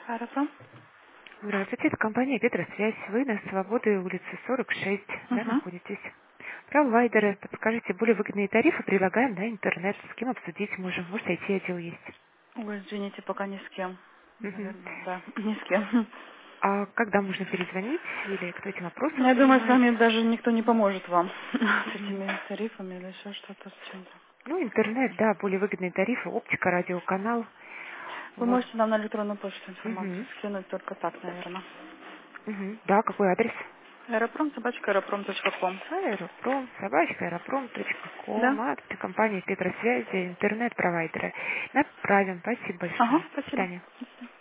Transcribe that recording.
Хорошо. Здравствуйте, это компания «Петросвязь». Вы на Свободы, улица 46, да, Угу. находитесь. Провайдеры, подскажите, более выгодные тарифы предлагаем на интернет. С кем обсудить можем? Может, IT-отдел есть. Ой, извините, пока ни с кем. Мгм. Наверное, да, ни с кем. А когда можно перезвонить? Или кто этим вопросом Я думаю, с вами занимается? даже никто не поможет вам с Мгм. этими тарифами или еще что-то с чем-то. Ну, интернет, да, более выгодные тарифы, оптика, радиоканал. Вы Вот. можете нам на электронную почту информацию Мгм. скинуть только так, наверное. Мгм. Да, какой адрес? Аэропром.аэропром.ком. Аэропром, собачка, аэропром.ком, Да? адреса компании Петросвязи, интернет-провайдеры. Направим. Спасибо Ага, большое. До спасибо. свидания.